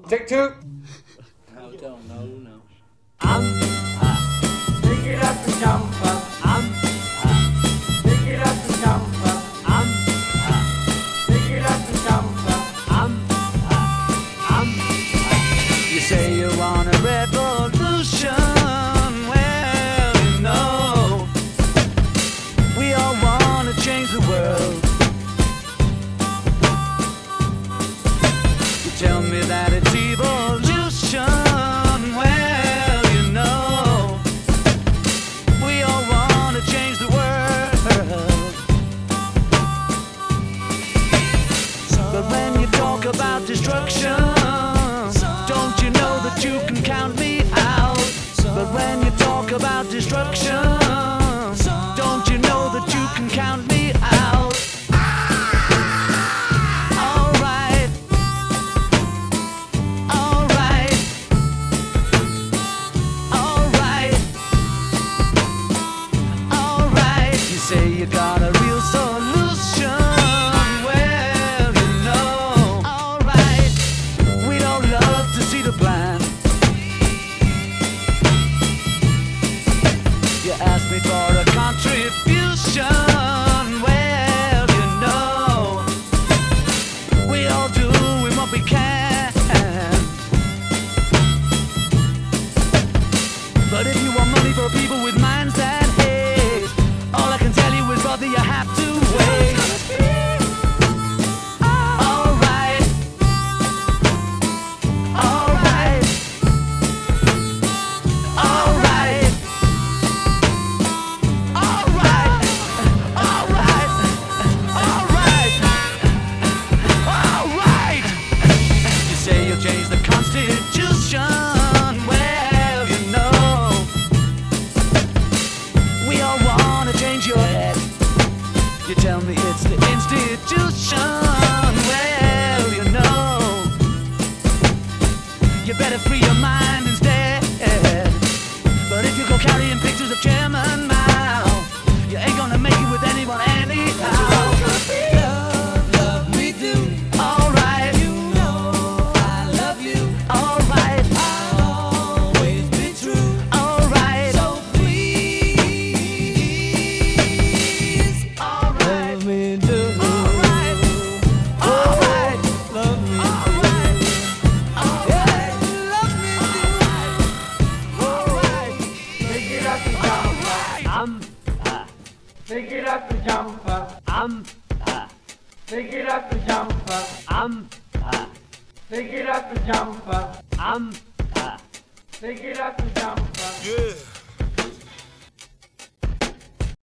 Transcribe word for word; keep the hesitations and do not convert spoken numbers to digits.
Take two. No, don't, no, no. I'm high. Take it up and jump up. I'm high. Take it up and jump up. I'm high. Take it up and jump up. I'm high. I'm high. You say you want a revolution. Well, you know, we all want to change the world. You tell me that it's evolution. Well, you know, we all want to change the world. But when you talk about destruction, don't you know that you can count me out? But when you talk about destruction, don't you know that you can count me out? Alright, alright, alright, alright. You say you got a real solution. Well, you know, alright, we don't love to see the plan. You asked me for a contribution. Well, you know, we all doing what we can. But if you want money for people with minds that hate, all I can tell you is, brother, you have to wait. Alright, alright, alright, alright, alright, alright, alright. You say you'll change the Constitution. Well, you know, we all wanna change your head. You tell me it's the institution. Well, you know, you better free your mind instead. But if you go carrying pictures of Chairman Mao, you ain't gonna make it with anyone anyhow. Love, love me do. Alright, You know I love you. alright, I'll always be true. alright, So please, alright, love me do. alright, alright, Love me alright, alright, love me alright. Take it up and jump up. I'm high. Take it up and jump up. I'm high. Take it up and jump up. I'm high. Take it up and jump up. I'm high. Take it up and jump up. Yeah.